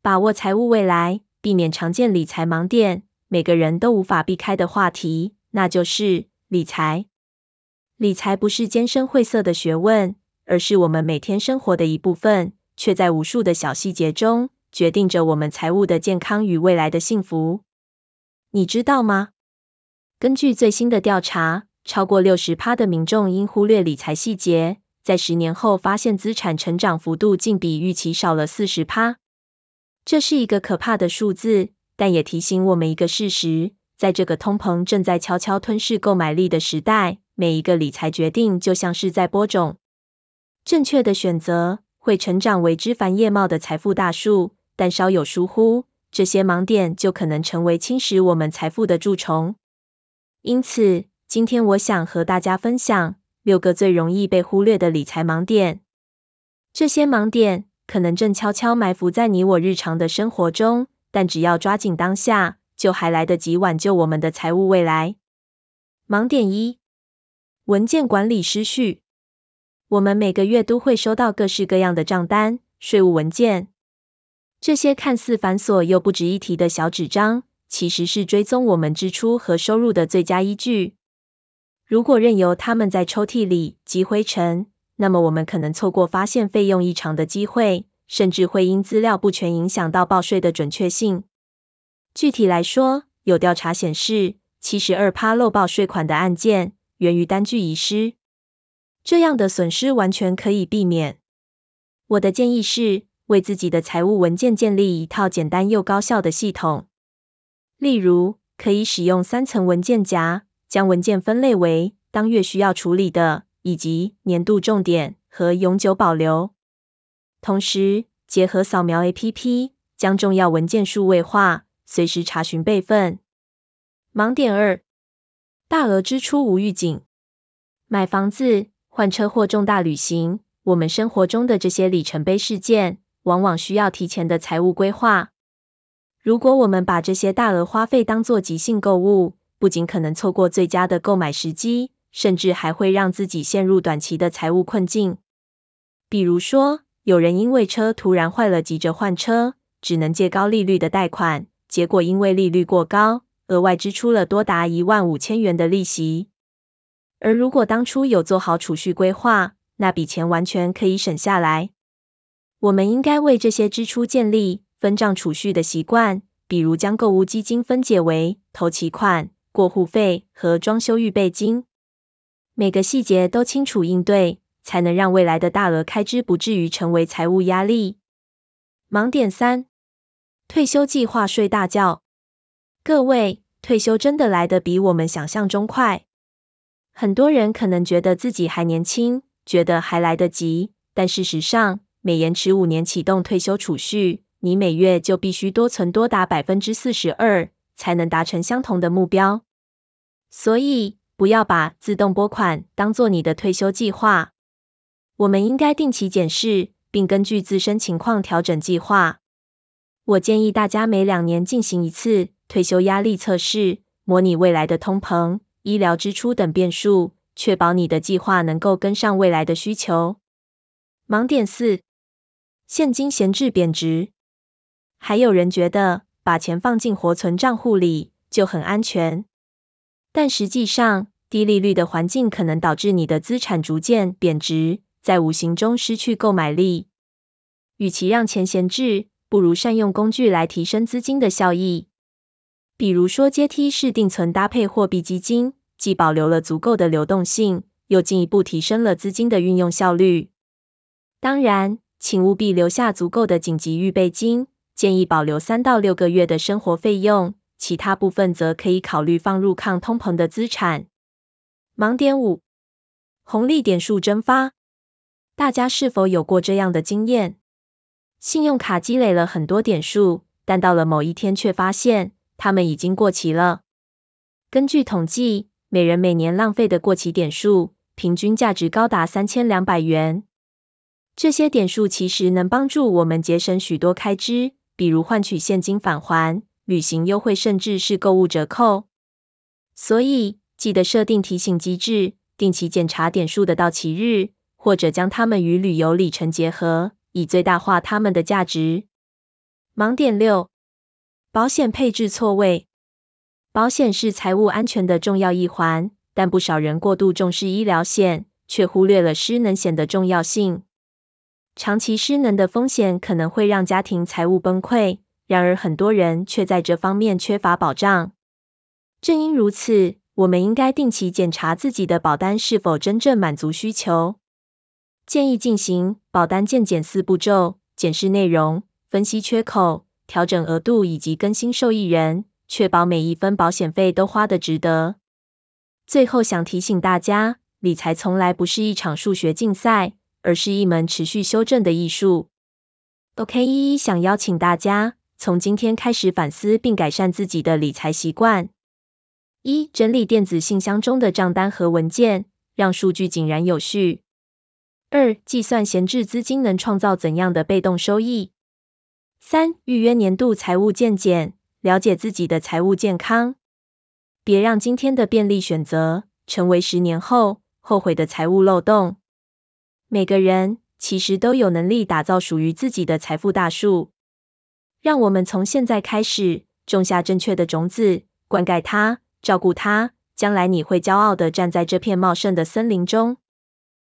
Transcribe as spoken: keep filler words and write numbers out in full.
把握财务未来，避免常见理财盲点，每个人都无法避开的话题，那就是理财。理财不是艰深晦涩的学问，而是我们每天生活的一部分，却在无数的小细节中，决定着我们财务的健康与未来的幸福。你知道吗？根据最新的调查，超过 百分之六十 的民众因忽略理财细节，在十年后发现资产成长幅度竟比预期少了 百分之四十。这是一个可怕的数字，但也提醒我们一个事实，在这个通膨正在悄悄吞噬购买力的时代，每一个理财决定就像是在播种。正确的选择会成长为枝繁叶茂的财富大树，但稍有疏忽，这些盲点就可能成为侵蚀我们财富的蛀虫。因此，今天我想和大家分享六个最容易被忽略的理财盲点。这些盲点可能正悄悄埋伏在你我日常的生活中，但只要抓紧当下，就还来得及挽救我们的财务未来。盲点一：文件管理失序。我们每个月都会收到各式各样的账单、税务文件。这些看似繁琐又不值一提的小纸张，其实是追踪我们支出和收入的最佳依据。如果任由它们在抽屉里积灰尘，那么我们可能错过发现费用异常的机会，甚至会因资料不全影响到报税的准确性。具体来说，有调查显示 百分之七十二 漏报税款的案件源于单据遗失。这样的损失完全可以避免。我的建议是，为自己的财务文件建立一套简单又高效的系统。例如，可以使用三层文件夹，将文件分类为当月需要处理的，以及年度重点和永久保留。同时，结合扫描 A P P， 将重要文件数位化，随时查询备份。盲点二：大额支出无预警。买房子、换车或重大旅行，我们生活中的这些里程碑事件，往往需要提前的财务规划。如果我们把这些大额花费当作即兴购物，不仅可能错过最佳的购买时机，甚至还会让自己陷入短期的财务困境。比如说，有人因为车突然坏了急着换车，只能借高利率的贷款，结果因为利率过高，额外支出了多达一万五千元的利息。而如果当初有做好储蓄规划，那笔钱完全可以省下来。我们应该为这些支出建立分账储蓄的习惯，比如将购物基金分解为头期款、过户费和装修预备金。每个细节都清楚应对，才能让未来的大额开支不至于成为财务压力。盲点三：退休计划睡大觉。各位，退休真的来得比我们想象中快。很多人可能觉得自己还年轻，觉得还来得及，但事实上，每延迟五年启动退休储蓄，你每月就必须多存多达 百分之四十二， 才能达成相同的目标。所以，不要把自动拨款当作你的退休计划。我们应该定期检视，并根据自身情况调整计划。我建议大家每两年进行一次退休压力测试，模拟未来的通膨、医疗支出等变数，确保你的计划能够跟上未来的需求。盲点四：现金闲置贬值。还有人觉得把钱放进活存账户里就很安全，但实际上，低利率的环境可能导致你的资产逐渐贬值，在无形中失去购买力。与其让钱闲置，不如善用工具来提升资金的效益。比如说阶梯式定存搭配货币基金，既保留了足够的流动性，又进一步提升了资金的运用效率。当然，请务必留下足够的紧急预备金，建议保留三到六个月的生活费用，其他部分则可以考虑放入抗通膨的资产。盲点五：红利点数蒸发。大家是否有过这样的经验？信用卡积累了很多点数，但到了某一天却发现它们已经过期了。根据统计，每人每年浪费的过期点数，平均价值高达三千两百元。这些点数其实能帮助我们节省许多开支，比如换取现金返还、旅行优惠，甚至是购物折扣。所以，记得设定提醒机制，定期检查点数的到期日，或者将它们与旅游里程结合，以最大化它们的价值。 盲点六，保险配置错位。保险是财务安全的重要一环，但不少人过度重视医疗险，却忽略了失能险的重要性。长期失能的风险可能会让家庭财务崩溃，然而很多人却在这方面缺乏保障。正因如此，我们应该定期检查自己的保单是否真正满足需求。建议进行保单健检四步骤：检视内容、分析缺口、调整额度以及更新受益人，确保每一分保险费都花得值得。最后想提醒大家，理财从来不是一场数学竞赛，而是一门持续修正的艺术。OK， 一一想邀请大家从今天开始反思并改善自己的理财习惯。一、整理电子信箱中的账单和文件，让数据井然有序。二、计算闲置资金能创造怎样的被动收益。三、预约年度财务健检，了解自己的财务健康。别让今天的便利选择成为十年后后悔的财务漏洞。每个人其实都有能力打造属于自己的财富大树。让我们从现在开始种下正确的种子，灌溉它，照顾它，将来你会骄傲地站在这片茂盛的森林中。